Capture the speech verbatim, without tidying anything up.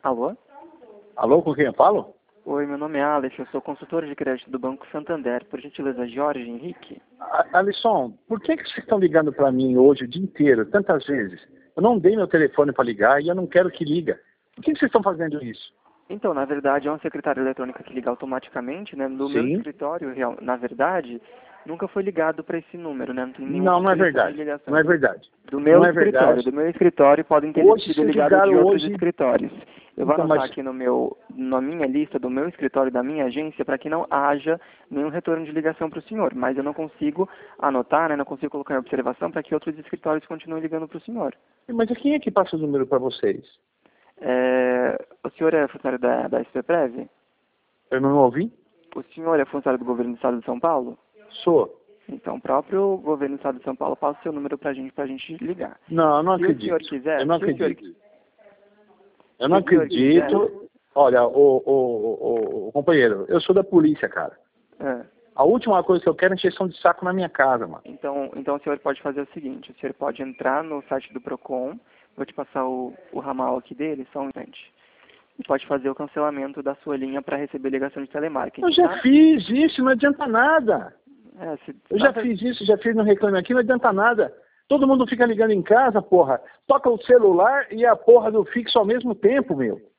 Alô? Alô, com quem eu falo? Oi, meu nome é Alex, eu sou consultor de crédito do Banco Santander. Por gentileza, Jorge Henrique? A- Alisson, por que, que vocês estão ligando para mim hoje o dia inteiro, tantas vezes? Eu não dei meu telefone para ligar e eu não quero que liga. Por que, que vocês estão fazendo isso? Então, na verdade, é uma secretária eletrônica que liga automaticamente, né? No meu Sim. escritório, real- na verdade, nunca foi ligado para esse número, né? Não tem nenhum Não, não é telefone de verdade. ligação. Não é verdade. Do meu Não é escritório, verdade. do meu escritório podem ter Hoje, sido se ligados de ligaram outros hoje... escritórios. Eu vou Então, anotar mas... aqui no meu, na minha lista do meu escritório, da minha agência, para que não haja nenhum retorno de ligação para o senhor. Mas eu não consigo anotar, né? Não consigo colocar em observação para que outros escritórios continuem ligando para o senhor. Mas quem é que passa o número para vocês? É, o senhor é funcionário da, da SPPrev? Eu não ouvi? O senhor é funcionário do governo do estado de São Paulo? Sou. Então, o próprio governo do estado de São Paulo passa o seu número para a gente, pra gente ligar. Não, eu não Se acredito. o senhor quiser... Eu não se o senhor, acredito. Eu não se o senhor quiser- acredito. Olha, o, o, o, o companheiro, eu sou da polícia, cara. É. A última coisa que eu quero é encheção de saco na minha casa, mano. Então, então o senhor pode fazer o seguinte, o senhor pode entrar no site do Procon, vou te passar o, o ramal aqui dele, só um instante, e pode fazer o cancelamento da sua linha para receber ligação de telemarketing. Eu já tá? fiz isso, não adianta nada. É, se, Eu já tá- fiz isso, já fiz no Reclame Aqui, não adianta nada. Todo mundo fica ligando em casa, porra. Toca o celular e a porra do fixo ao mesmo tempo, meu.